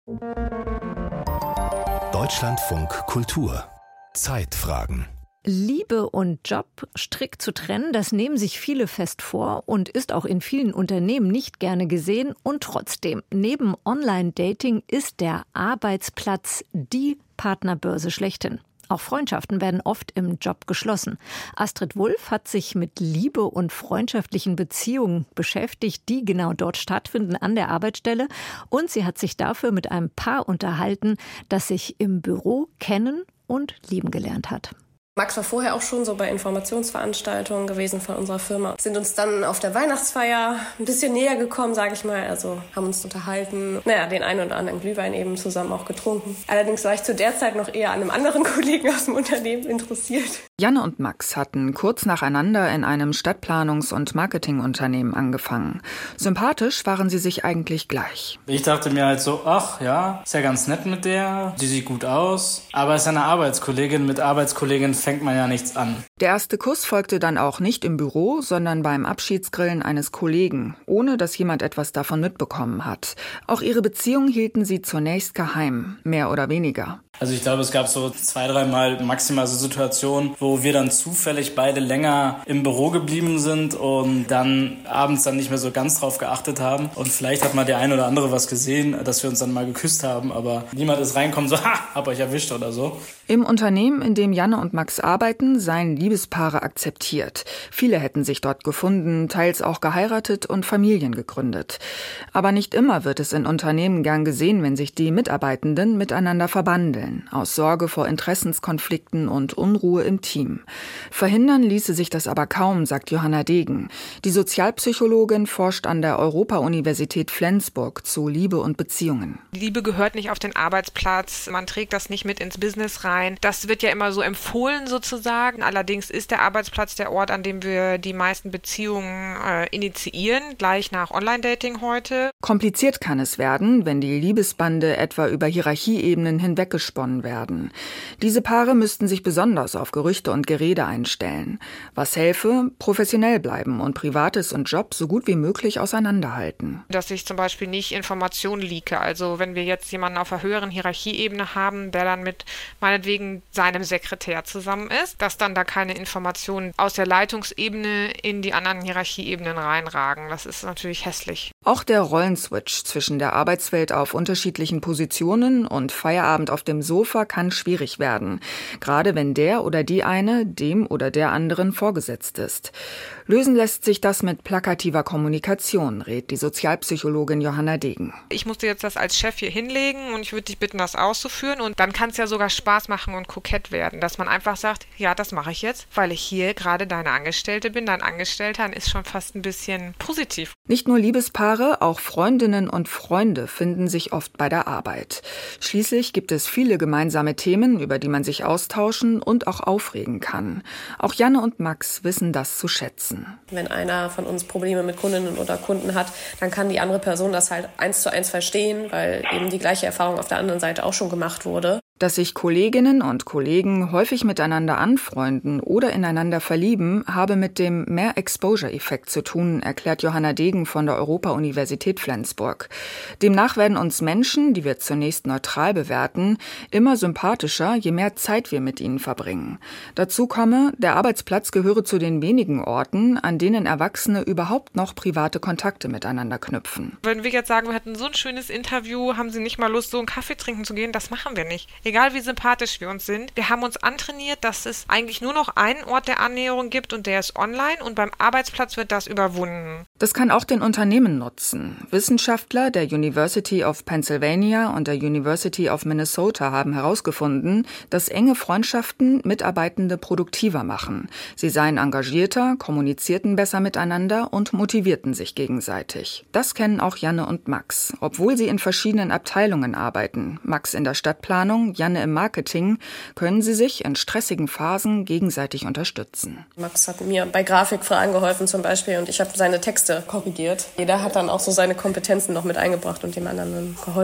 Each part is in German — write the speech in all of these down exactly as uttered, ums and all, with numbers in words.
Deutschlandfunk Kultur. Zeitfragen. Liebe und Job strikt zu trennen, das nehmen sich viele fest vor und ist auch in vielen Unternehmen nicht gerne gesehen. Und trotzdem, neben Online-Dating ist der Arbeitsplatz die Partnerbörse schlechthin. Auch Freundschaften werden oft im Job geschlossen. Astrid Wulff hat sich mit Liebe und freundschaftlichen Beziehungen beschäftigt, die genau dort stattfinden an der Arbeitsstelle. Und sie hat sich dafür mit einem Paar unterhalten, das sich im Büro kennen und lieben gelernt hat. Max war vorher auch schon so bei Informationsveranstaltungen gewesen von unserer Firma. Sind uns dann auf der Weihnachtsfeier ein bisschen näher gekommen, sage ich mal. Also haben uns unterhalten. Naja, den einen oder anderen Glühwein eben zusammen auch getrunken. Allerdings war ich zu der Zeit noch eher an einem anderen Kollegen aus dem Unternehmen interessiert. Janne und Max hatten kurz nacheinander in einem Stadtplanungs- und Marketingunternehmen angefangen. Sympathisch waren sie sich eigentlich gleich. Ich dachte mir halt so, ach ja, ist ja ganz nett mit der, die sieht gut aus. Aber ist ja eine Arbeitskollegin, mit Arbeitskollegin fängt man ja nichts an. Der erste Kuss folgte dann auch nicht im Büro, sondern beim Abschiedsgrillen eines Kollegen, ohne dass jemand etwas davon mitbekommen hat. Auch ihre Beziehung hielten sie zunächst geheim, mehr oder weniger. Also ich glaube, es gab so zwei, dreimal maximal so Situationen, wo wir dann zufällig beide länger im Büro geblieben sind und dann abends dann nicht mehr so ganz drauf geachtet haben. Und vielleicht hat mal der ein oder andere was gesehen, dass wir uns dann mal geküsst haben, aber niemand ist reinkommen, so, ha, hab euch erwischt oder so. Im Unternehmen, in dem Janne und Max arbeiten, seien Liebespaare akzeptiert. Viele hätten sich dort gefunden, teils auch geheiratet und Familien gegründet. Aber nicht immer wird es in Unternehmen gern gesehen, wenn sich die Mitarbeitenden miteinander verbandeln, aus Sorge vor Interessenskonflikten und Unruhe im Team. Verhindern ließe sich das aber kaum, sagt Johanna Degen. Die Sozialpsychologin forscht an der Europa-Universität Flensburg zu Liebe und Beziehungen. Liebe gehört nicht auf den Arbeitsplatz, man trägt das nicht mit ins Business rein. Das wird ja immer so empfohlen sozusagen. Allerdings ist der Arbeitsplatz der Ort, an dem wir die meisten Beziehungen äh, initiieren, gleich nach Online-Dating heute. Kompliziert kann es werden, wenn die Liebesbande etwa über Hierarchieebenen hinweggesponnen werden. Diese Paare müssten sich besonders auf Gerüchte und Gerede einstellen. Was helfe? Professionell bleiben und Privates und Job so gut wie möglich auseinanderhalten. Dass ich zum Beispiel nicht Informationen leake. Also wenn wir jetzt jemanden auf einer höheren Hierarchieebene haben, der dann mit meinetwegen seinem Sekretär zusammen ist, dass dann da keine Informationen aus der Leitungsebene in die anderen Hierarchieebenen reinragen. Das ist natürlich hässlich. Auch der Rollenswitch zwischen der Arbeitswelt auf unterschiedlichen Positionen und Feierabend auf dem Sofa kann schwierig werden, gerade wenn der oder die eine dem oder der anderen vorgesetzt ist. Lösen lässt sich das mit plakativer Kommunikation, rät die Sozialpsychologin Johanna Degen. Ich musste jetzt das als Chef hier hinlegen und ich würde dich bitten, das auszuführen. Und dann kann es ja sogar Spaß machen und kokett werden, dass man einfach sagt, ja, das mache ich jetzt, weil ich hier gerade deine Angestellte bin. Dein Angestellter ist schon fast ein bisschen positiv. Nicht nur Liebespaare, auch Freundinnen und Freunde finden sich oft bei der Arbeit. Schließlich gibt es viele gemeinsame Themen, über die man sich austauschen und auch aufregen kann. Auch Janne und Max wissen das zu schätzen. Wenn einer von uns Probleme mit Kundinnen oder Kunden hat, dann kann die andere Person das halt eins zu eins verstehen, weil eben die gleiche Erfahrung auf der anderen Seite auch schon gemacht wurde. Dass sich Kolleginnen und Kollegen häufig miteinander anfreunden oder ineinander verlieben, habe mit dem Mehr-Exposure-Effekt zu tun, erklärt Johanna Degen von der Europa-Universität Flensburg. Demnach werden uns Menschen, die wir zunächst neutral bewerten, immer sympathischer, je mehr Zeit wir mit ihnen verbringen. Dazu komme, der Arbeitsplatz gehöre zu den wenigen Orten, an denen Erwachsene überhaupt noch private Kontakte miteinander knüpfen. Wenn wir jetzt sagen, wir hätten so ein schönes Interview, haben Sie nicht mal Lust, so einen Kaffee trinken zu gehen? Das machen wir nicht. Egal wie sympathisch wir uns sind, wir haben uns antrainiert, dass es eigentlich nur noch einen Ort der Annäherung gibt und der ist online und beim Arbeitsplatz wird das überwunden. Das kann auch den Unternehmen nutzen. Wissenschaftler der University of Pennsylvania und der University of Minnesota haben herausgefunden, dass enge Freundschaften Mitarbeitende produktiver machen. Sie seien engagierter, kommunizierten besser miteinander und motivierten sich gegenseitig. Das kennen auch Janne und Max, obwohl sie in verschiedenen Abteilungen arbeiten. Max in der Stadtplanung, Janne im Marketing, können sie sich in stressigen Phasen gegenseitig unterstützen. Max hat mir bei Grafikfragen geholfen zum Beispiel und ich habe seine Texte korrigiert. Jeder hat dann auch so seine Kompetenzen noch mit eingebracht und dem anderen geholfen.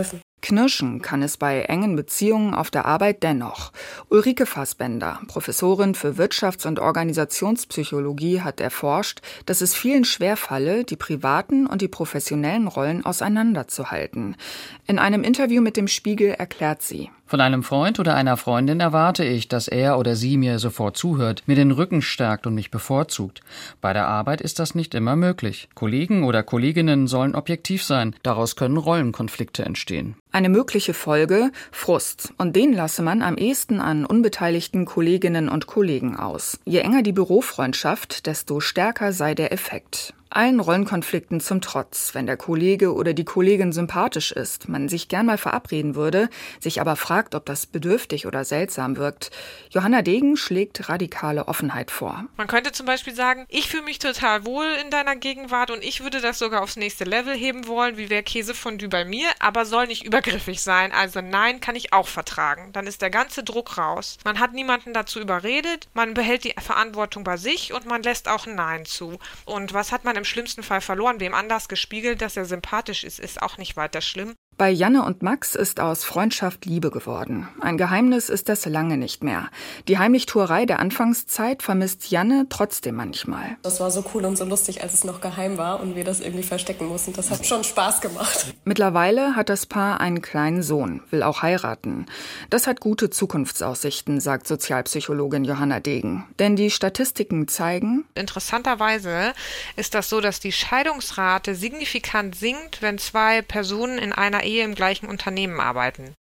Knirschen kann es bei engen Beziehungen auf der Arbeit dennoch. Ulrike Fassbender, Professorin für Wirtschafts- und Organisationspsychologie, hat erforscht, dass es vielen schwerfalle, die privaten und die professionellen Rollen auseinanderzuhalten. In einem Interview mit dem Spiegel erklärt sie: Von einem Freund oder einer Freundin erwarte ich, dass er oder sie mir sofort zuhört, mir den Rücken stärkt und mich bevorzugt. Bei der Arbeit ist das nicht immer möglich. Kollegen oder Kolleginnen sollen objektiv sein. Daraus können Rollenkonflikte entstehen. Eine mögliche Folge: Frust. Und den lasse man am ehesten an unbeteiligten Kolleginnen und Kollegen aus. Je enger die Bürofreundschaft, desto stärker sei der Effekt. Allen Rollenkonflikten zum Trotz, wenn der Kollege oder die Kollegin sympathisch ist, man sich gern mal verabreden würde, sich aber fragt, ob das bedürftig oder seltsam wirkt. Johanna Degen schlägt radikale Offenheit vor. Man könnte zum Beispiel sagen, ich fühle mich total wohl in deiner Gegenwart und ich würde das sogar aufs nächste Level heben wollen, wie wäre Käsefondue bei mir, aber soll nicht übergriffig sein, also nein, kann ich auch vertragen. Dann ist der ganze Druck raus. Man hat niemanden dazu überredet, man behält die Verantwortung bei sich und man lässt auch ein Nein zu. Und was hat man im schlimmsten Fall verloren? Wem anders gespiegelt, dass er sympathisch ist, ist auch nicht weiter schlimm. Bei Janne und Max ist aus Freundschaft Liebe geworden. Ein Geheimnis ist das lange nicht mehr. Die Heimlichtuerei der Anfangszeit vermisst Janne trotzdem manchmal. Das war so cool und so lustig, als es noch geheim war und wir das irgendwie verstecken mussten. Das hat schon Spaß gemacht. Mittlerweile hat das Paar einen kleinen Sohn, will auch heiraten. Das hat gute Zukunftsaussichten, sagt Sozialpsychologin Johanna Degen. Denn die Statistiken zeigen: Interessanterweise ist das so, dass die Scheidungsrate signifikant sinkt, wenn zwei Personen in einer Ehe im gleichen Unternehmen arbeiten.